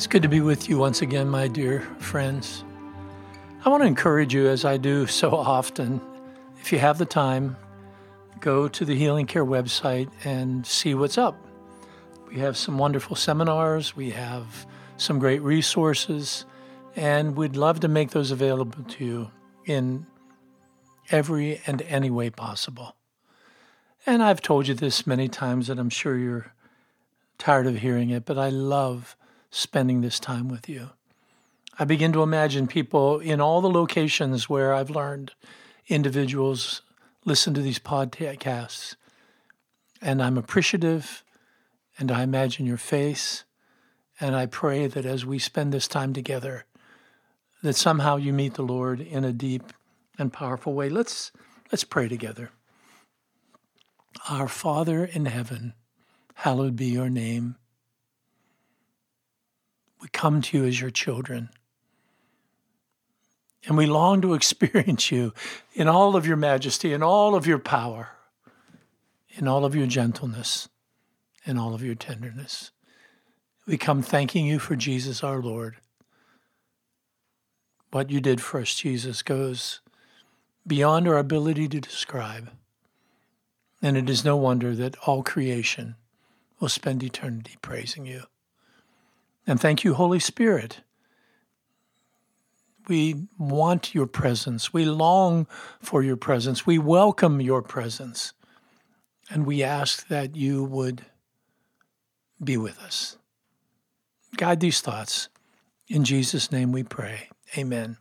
It's good to be with you once again, my dear friends. I want to encourage you, as I do so often, if you have the time, go to the Healing Care website and see what's up. We have some wonderful seminars, we have some great resources, and we'd love to make those available to you in every and any way possible. And I've told you this many times, and I'm sure you're tired of hearing it, but I love spending this time with you. I begin to imagine people in all the locations where I've learned individuals listen to these podcasts, and I'm appreciative, and I imagine your face, and I pray that as we spend this time together, that somehow you meet the Lord in a deep and powerful way. Let's pray together. Our Father in heaven, hallowed be your name. We come to you as your children, and we long to experience you in all of your majesty, in all of your power, in all of your gentleness, in all of your tenderness. We come thanking you for Jesus our Lord. What you did for us, Jesus, goes beyond our ability to describe, and it is no wonder that all creation will spend eternity praising you. And thank you, Holy Spirit. We want your presence. We long for your presence. We welcome your presence. And we ask that you would be with us. Guide these thoughts. In Jesus' name we pray. Amen.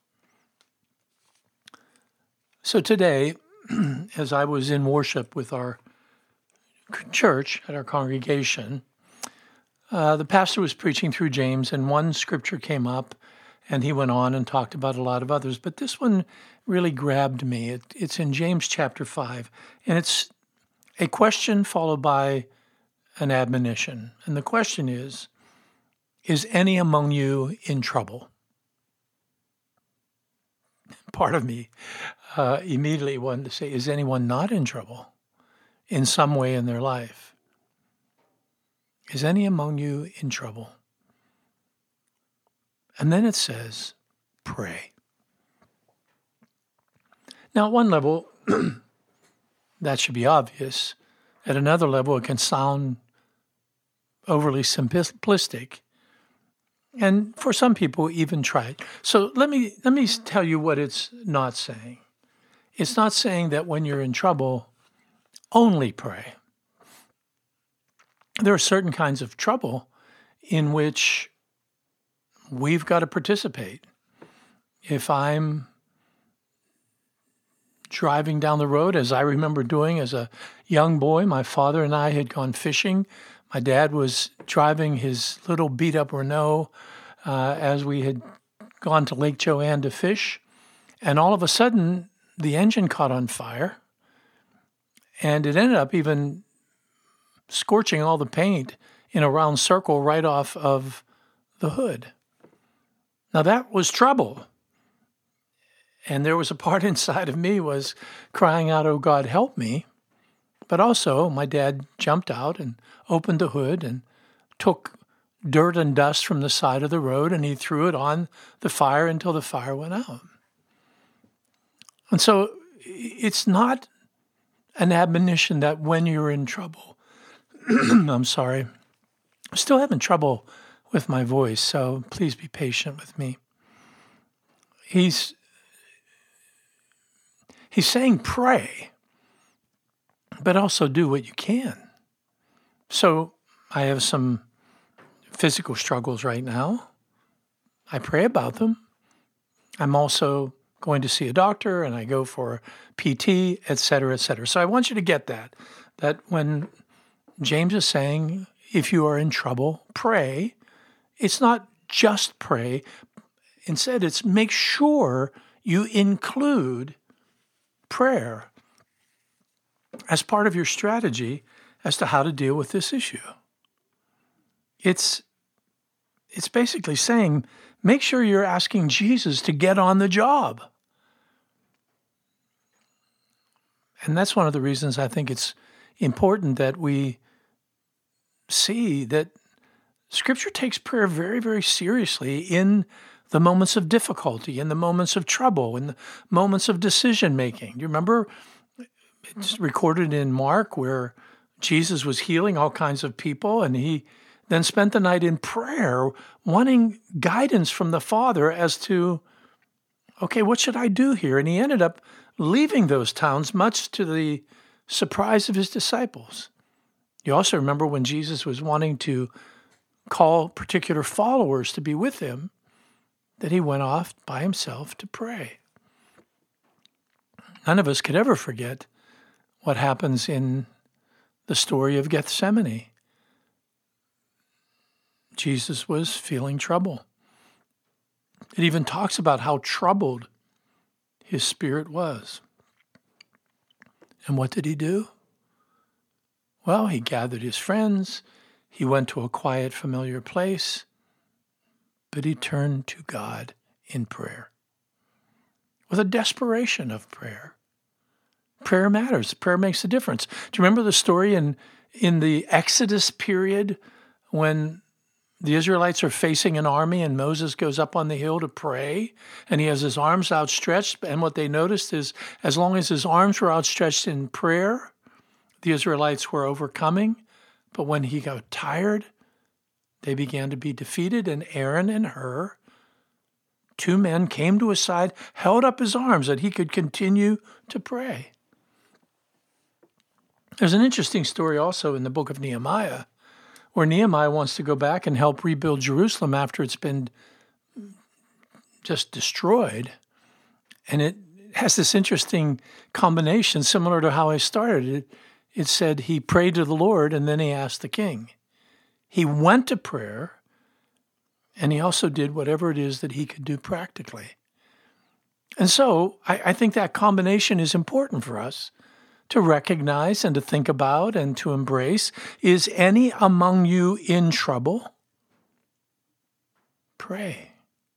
So today, as I was in worship with our church at our congregation, the pastor was preaching through James, and one scripture came up, and he went on and talked about a lot of others. But this one really grabbed me. It's in James chapter 5, and it's a question followed by an admonition. And the question is any among you in trouble? Part of me immediately wanted to say, is anyone not in trouble in some way in their life? Is any among you in trouble? And then it says, pray. Now, at one level, that should be obvious. At another level, it can sound overly simplistic. And for some people, even trite. So let me tell you what it's not saying. It's not saying that when you're in trouble, only pray. There are certain kinds of trouble in which we've got to participate. If I'm driving down the road, as I remember doing as a young boy, my father and I had gone fishing. My dad was driving his little beat-up Renault as we had gone to Lake Joanne to fish. And all of a sudden, the engine caught on fire, and it ended up even scorching all the paint in a round circle right off of the hood. Now that was trouble. And there was a part inside of me was crying out, "Oh God, help me." But also my dad jumped out and opened the hood and took dirt and dust from the side of the road, and he threw it on the fire until the fire went out. And so it's not an admonition that when you're in trouble, I'm sorry. I'm still having trouble with my voice, so please be patient with me. He's saying pray, but also do what you can. So I have some physical struggles right now. I pray about them. I'm also going to see a doctor, and I go for PT, et cetera, et cetera. So I want you to get that when James is saying, if you are in trouble, pray. It's not just pray. Instead, it's make sure you include prayer as part of your strategy as to how to deal with this issue. It's basically saying, make sure you're asking Jesus to get on the job. And that's one of the reasons I think it's important that we see that Scripture takes prayer very, very seriously in the moments of difficulty, in the moments of trouble, in the moments of decision making. Do you remember? It's recorded in Mark where Jesus was healing all kinds of people, and he then spent the night in prayer, wanting guidance from the Father as to, okay, what should I do here? And he ended up leaving those towns, much to the surprise of his disciples. You also remember when Jesus was wanting to call particular followers to be with him, that he went off by himself to pray. None of us could ever forget what happens in the story of Gethsemane. Jesus was feeling trouble. It even talks about how troubled his spirit was. And what did he do? Well, he gathered his friends. He went to a quiet, familiar place, but he turned to God in prayer with a desperation of prayer. Prayer matters. Prayer makes a difference. Do you remember the story in the Exodus period when the Israelites are facing an army and Moses goes up on the hill to pray and he has his arms outstretched, and what they noticed is as long as his arms were outstretched in prayer, the Israelites were overcoming, but when he got tired, they began to be defeated, and Aaron and Hur, two men, came to his side, held up his arms that he could continue to pray. There's an interesting story also in the book of Nehemiah, where Nehemiah wants to go back and help rebuild Jerusalem after it's been just destroyed. And it has this interesting combination, similar to how I started it. It said he prayed to the Lord, and then he asked the king. He went to prayer, and he also did whatever it is that he could do practically. And so I think that combination is important for us to recognize and to think about and to embrace. Is any among you in trouble? Pray.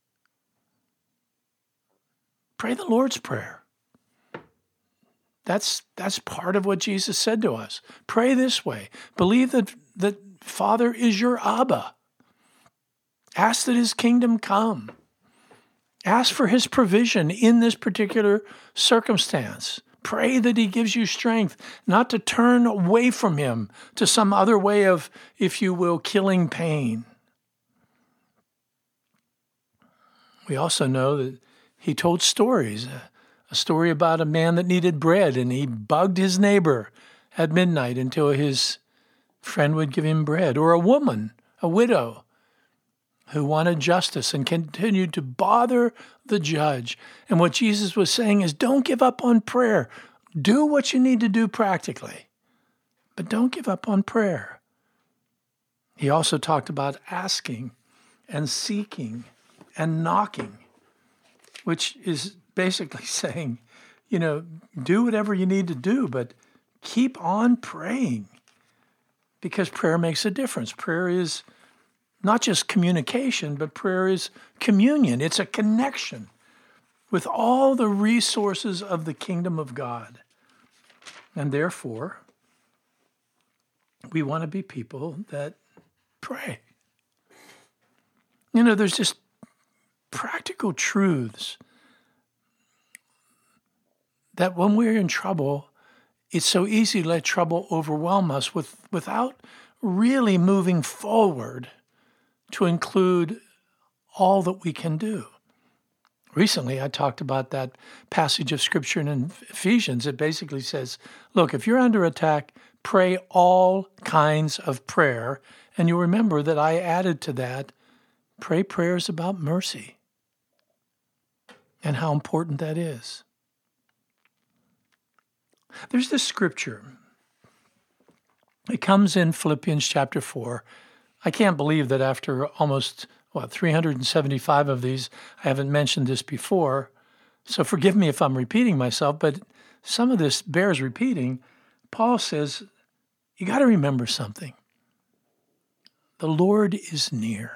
Pray the Lord's Prayer. That's part of what Jesus said to us. Pray this way. Believe that Father is your Abba. Ask that his kingdom come. Ask for his provision in this particular circumstance. Pray that he gives you strength not to turn away from him to some other way of, if you will, killing pain. We also know that he told stories. A story about a man that needed bread, and he bugged his neighbor at midnight until his friend would give him bread. Or a woman, a widow, who wanted justice and continued to bother the judge. And what Jesus was saying is, don't give up on prayer. Do what you need to do practically, but don't give up on prayer. He also talked about asking and seeking and knocking, which is basically saying, do whatever you need to do, but keep on praying, because prayer makes a difference. Prayer is not just communication, but prayer is communion. It's a connection with all the resources of the kingdom of God. And therefore, we want to be people that pray. There's just practical truths that when we're in trouble, it's so easy to let trouble overwhelm us without really moving forward to include all that we can do. Recently, I talked about that passage of Scripture in Ephesians. It basically says, look, if you're under attack, pray all kinds of prayer. And you'll remember that I added to that, pray prayers about mercy and how important that is. There's this scripture. It comes in Philippians chapter 4. I can't believe that after almost, 375 of these, I haven't mentioned this before. So forgive me if I'm repeating myself, but some of this bears repeating. Paul says, you got to remember something. The Lord is near.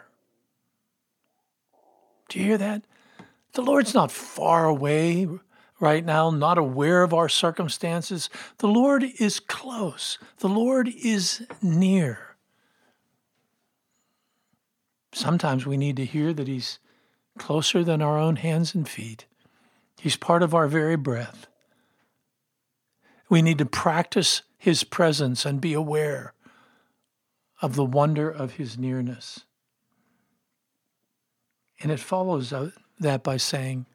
Do you hear that? The Lord's not far away right now, not aware of our circumstances. The Lord is close. The Lord is near. Sometimes we need to hear that he's closer than our own hands and feet. He's part of our very breath. We need to practice his presence and be aware of the wonder of his nearness. And it follows that by saying,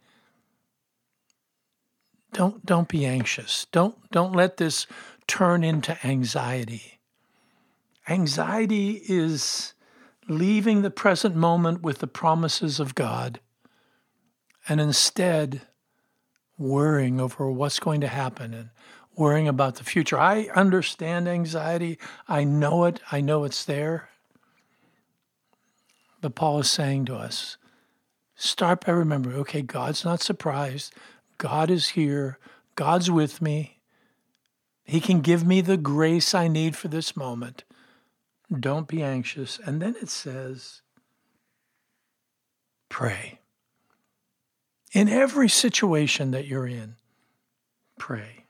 don't be anxious. Don't let this turn into anxiety. Anxiety is leaving the present moment with the promises of God and instead worrying over what's going to happen and worrying about the future. I understand anxiety. I know it. I know it's there. But Paul is saying to us, start by remembering, okay, God's not surprised. God is here. God's with me. He can give me the grace I need for this moment. Don't be anxious. And then it says, pray. In every situation that you're in, pray.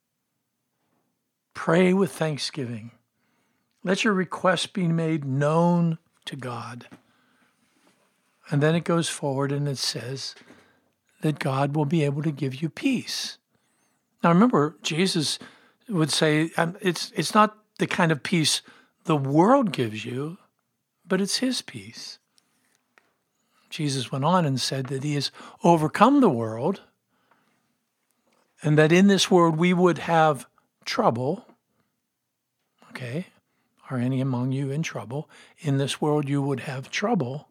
Pray with thanksgiving. Let your requests be made known to God. And then it goes forward and it says that God will be able to give you peace. Now remember, Jesus would say, it's not the kind of peace the world gives you, but it's his peace. Jesus went on and said that he has overcome the world and that in this world we would have trouble. Okay, are any among you in trouble? In this world you would have trouble.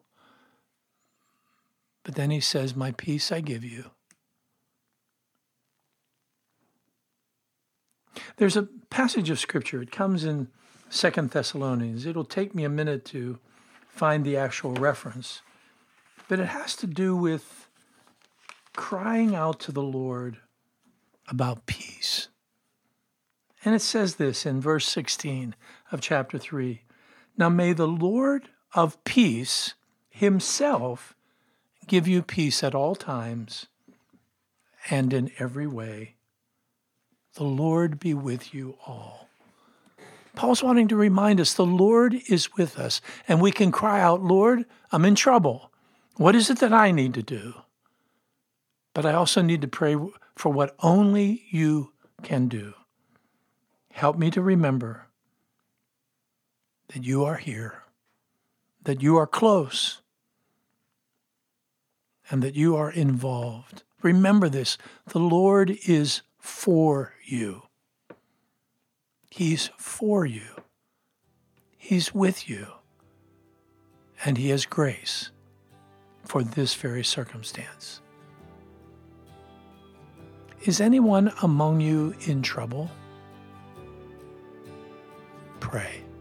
But then he says, my peace I give you. There's a passage of Scripture. It comes in 2 Thessalonians. It'll take me a minute to find the actual reference. But it has to do with crying out to the Lord about peace. And it says this in verse 16 of chapter 3. Now may the Lord of peace himself give you peace at all times and in every way. The Lord be with you all. Paul's wanting to remind us the Lord is with us, and we can cry out, Lord, I'm in trouble. What is it that I need to do? But I also need to pray for what only you can do. Help me to remember that you are here, that you are close, and that you are involved. Remember this, the Lord is for you. He's for you. He's with you. And he has grace for this very circumstance. Is anyone among you in trouble? Pray.